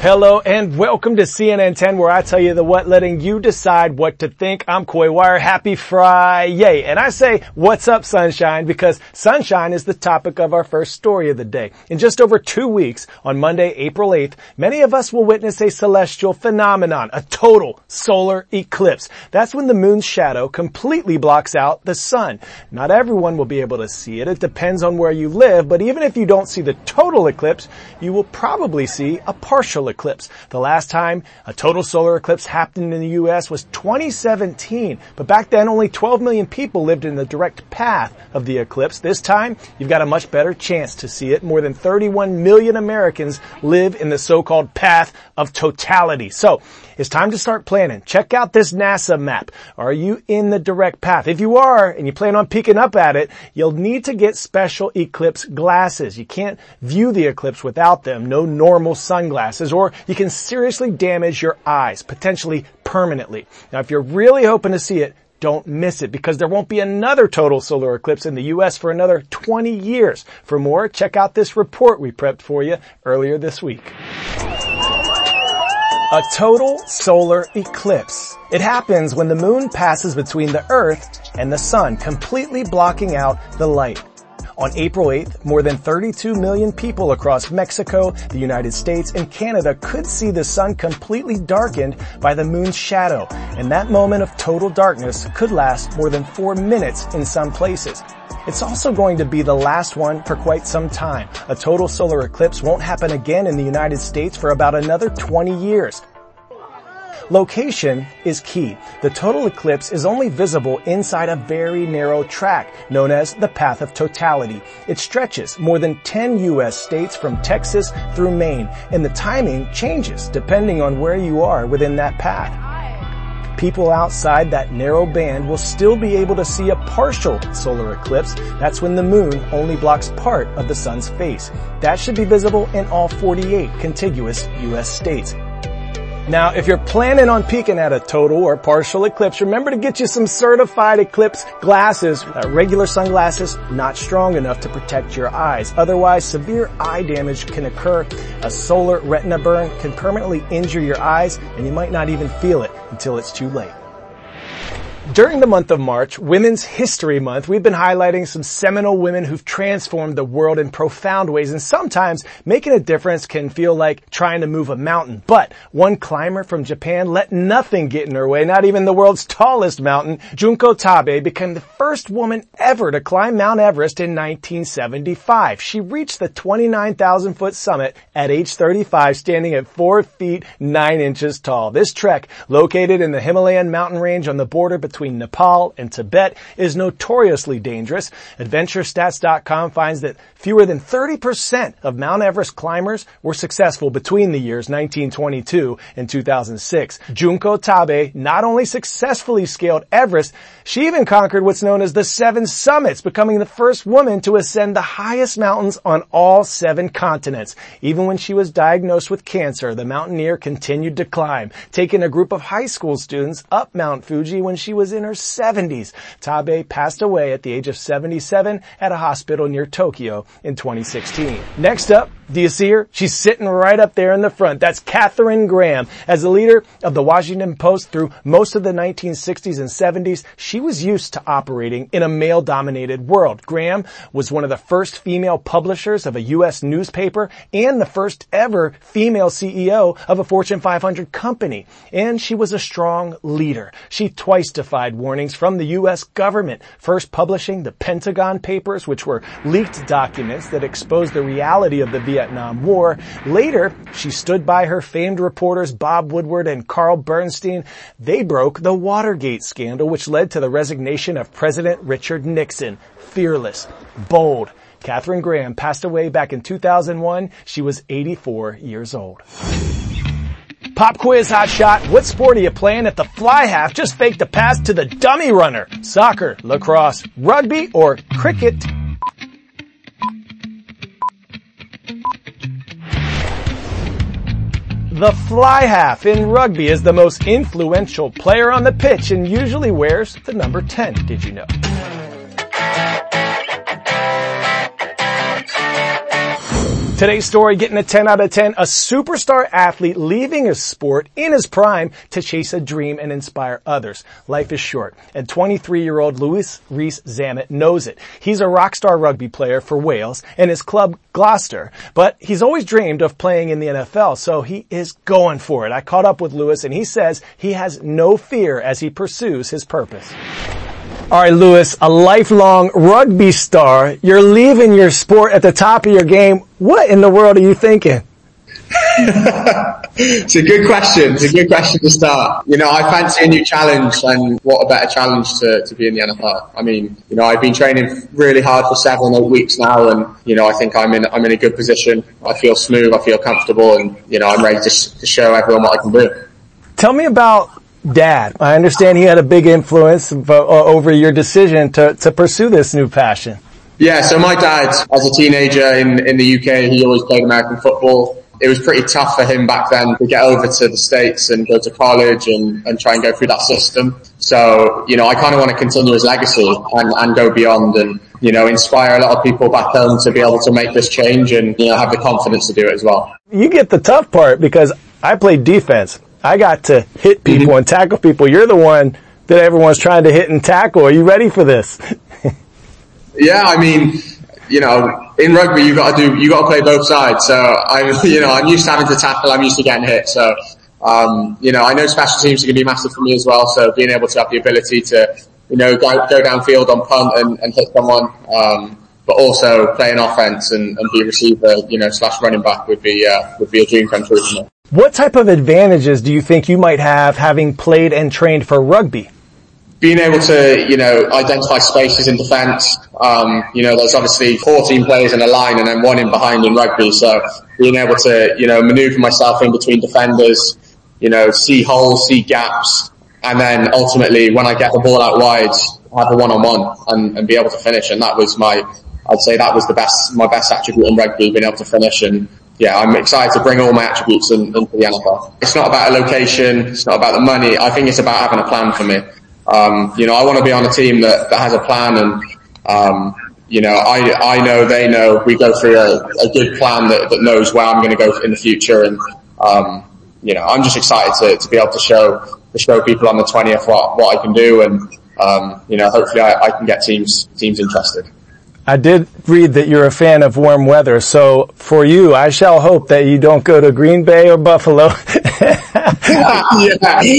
Hello and welcome to CNN 10, where I tell you the what, letting you decide what to think. I'm Coy Wire. Happy Friday. And I say, what's up, sunshine? Because sunshine is the topic of our first story of the day. In just over 2 weeks, on Monday, April 8th, many of us will witness a celestial phenomenon, a total solar eclipse. That's when the moon's shadow completely blocks out the sun. Not everyone will be able to see it. It depends on where you live, but even if you don't see the total eclipse, you will probably see a partial eclipse. The last time a total solar eclipse happened in the U.S. was 2017, but back then only 12 million people lived in the direct path of the eclipse. This time, you've got a much better chance to see it. More than 31 million Americans live in the so-called path of totality. So, it's time to start planning. Check out this NASA map. Are you in the direct path? If you are, and you plan on peeking up at it, you'll need to get special eclipse glasses. You can't view the eclipse without them. No normal sunglasses, or you can seriously damage your eyes, potentially permanently. Now, if you're really hoping to see it, don't miss it, because there won't be another total solar eclipse in the U.S. for another 20 years. For more, check out this report we prepped for you earlier this week. A total solar eclipse. It happens when the moon passes between the Earth and the sun, completely blocking out the light. On April 8th, more than 32 million people across Mexico, the United States, and Canada could see the sun completely darkened by the moon's shadow, and that moment of total darkness could last more than 4 minutes in some places. It's also going to be the last one for quite some time. A total solar eclipse won't happen again in the United States for about another 20 years. Location is key. The total eclipse is only visible inside a very narrow track known as the Path of Totality. It stretches more than 10 U.S. states from Texas through Maine, and the timing changes depending on where you are within that path. People outside that narrow band will still be able to see a partial solar eclipse. That's when the moon only blocks part of the sun's face. That should be visible in all 48 contiguous U.S. states. Now, if you're planning on peeking at a total or partial eclipse, remember to get you some certified eclipse glasses. Regular sunglasses, not strong enough to protect your eyes. Otherwise, severe eye damage can occur. A solar retina burn can permanently injure your eyes, and you might not even feel it until it's too late. During the month of March, Women's History Month, we've been highlighting some seminal women who've transformed the world in profound ways, and sometimes making a difference can feel like trying to move a mountain. But one climber from Japan let nothing get in her way, not even the world's tallest mountain. Junko Tabei became the first woman ever to climb Mount Everest in 1975. She reached the 29,000-foot summit at age 35, standing at 4 feet 9 inches tall. This trek, located in the Himalayan mountain range on the border between Nepal and Tibet, is notoriously dangerous. AdventureStats.com finds that fewer than 30% of Mount Everest climbers were successful between the years 1922 and 2006. Junko Tabei not only successfully scaled Everest, she even conquered what's known as the 7 summits, becoming the first woman to ascend the highest mountains on all 7 continents. Even when she was diagnosed with cancer, the mountaineer continued to climb, taking a group of high school students up Mount Fuji when she was in her 70s. Tabei passed away at the age of 77 at a hospital near Tokyo in 2016. Next up, do you see her? She's sitting right up there in the front. That's Katharine Graham. As the leader of the Washington Post through most of the 1960s and 70s, she was used to operating in a male-dominated world. Graham was one of the first female publishers of a U.S. newspaper and the first ever female CEO of a Fortune 500 company. And she was a strong leader. She twice defied warnings from the U.S. government, first publishing the Pentagon Papers, which were leaked documents that exposed the reality of the Vietnam War. Later, she stood by her famed reporters Bob Woodward and Carl Bernstein. They broke the Watergate scandal, which led to the resignation of President Richard Nixon. Fearless, bold. Katharine Graham passed away back in 2001. She was 84 years old. Pop quiz hot shot. What sport are you playing if the fly half just faked a pass to the dummy runner? Soccer, lacrosse, rugby, or cricket? The fly half in rugby is the most influential player on the pitch and usually wears the number 10. Did you know? Today's story getting a 10 out of 10, a superstar athlete leaving his sport in his prime to chase a dream and inspire others. Life is short, and 23-year-old Lewis Rees-Zammit knows it. He's a rock star rugby player for Wales and his club Gloucester, but he's always dreamed of playing in the NFL, so he is going for it. I caught up with Lewis and he says he has no fear as he pursues his purpose. All right, Lewis, a lifelong rugby star. You're leaving your sport at the top of your game. What in the world are you thinking? It's a good question. It's a good question to start. I fancy a new challenge, and what a better challenge to be in the NFL. I mean, I've been training really hard for 7 or 8 weeks now, and I think I'm in a good position. I feel smooth, I feel comfortable, and I'm ready to show everyone what I can do. Tell me about Dad. I understand he had a big influence over your decision to pursue this new passion. Yeah, so my dad, as a teenager in the UK, he always played American football. It was pretty tough for him back then to get over to the States and go to college and try and go through that system. So, I kind of want to continue his legacy and go beyond and, inspire a lot of people back home to be able to make this change and, have the confidence to do it as well. You get the tough part because I played defense. I got to hit people and tackle people. You're the one that everyone's trying to hit and tackle. Are you ready for this? Yeah, I mean, in rugby you got to play both sides. So I'm used to having to tackle. I'm used to getting hit. So, I know special teams are going to be massive for me as well. So being able to have the ability to, go downfield on punt and hit someone, but also play an offense and be a receiver, / running back would be a dream come true for me. What type of advantages do you think you might have having played and trained for rugby? Being able to, identify spaces in defence. There's obviously 14 players in a line and then one in behind in rugby. So being able to, manoeuvre myself in between defenders, see holes, see gaps, and then ultimately when I get the ball out wide, have a one-on-one and be able to finish. And that was I'd say that was my best attribute in rugby, being able to finish. And yeah, I'm excited to bring all my attributes into the NFL. It's not about a location. It's not about the money. I think it's about having a plan for me. I want to be on a team that has a plan and, I know, they know, we go through a good plan that knows where I'm going to go in the future. And, I'm just excited to be able to show people on the 20th what I can do. And, hopefully I can get teams interested. I did read that you're a fan of warm weather, so for you, I shall hope that you don't go to Green Bay or Buffalo. Yeah.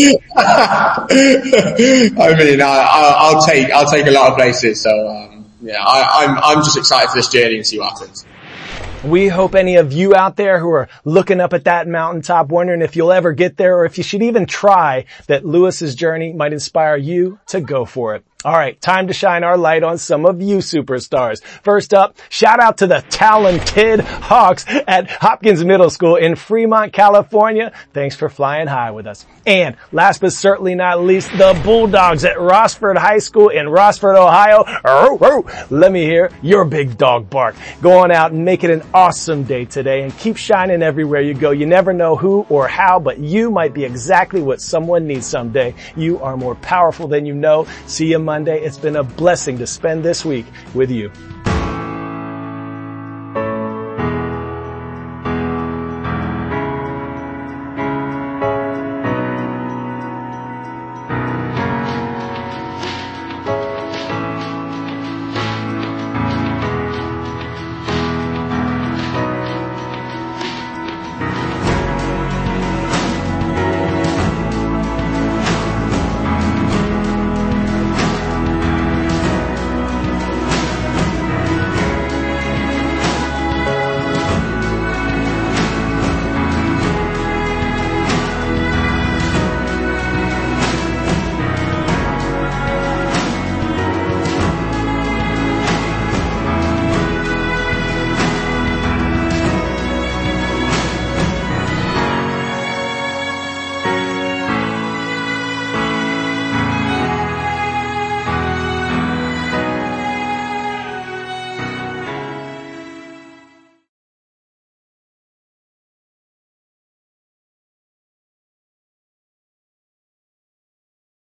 I mean, I'll take a lot of places, so I'm just excited for this journey and see what happens. We hope any of you out there who are looking up at that mountaintop, wondering if you'll ever get there or if you should even try, that Lewis's journey might inspire you to go for it. All right, time to shine our light on some of you superstars. First up, shout out to the talented Hawks at Hopkins Middle School in Fremont, California. Thanks for flying high with us. And last but certainly not least, the Bulldogs at Rossford High School in Rossford, Ohio. Let me hear your big dog bark. Go on out and make it an awesome day today and keep shining everywhere you go. You never know who or how, but you might be exactly what someone needs someday. You are more powerful than you know. See you Monday. It's been a blessing to spend this week with you.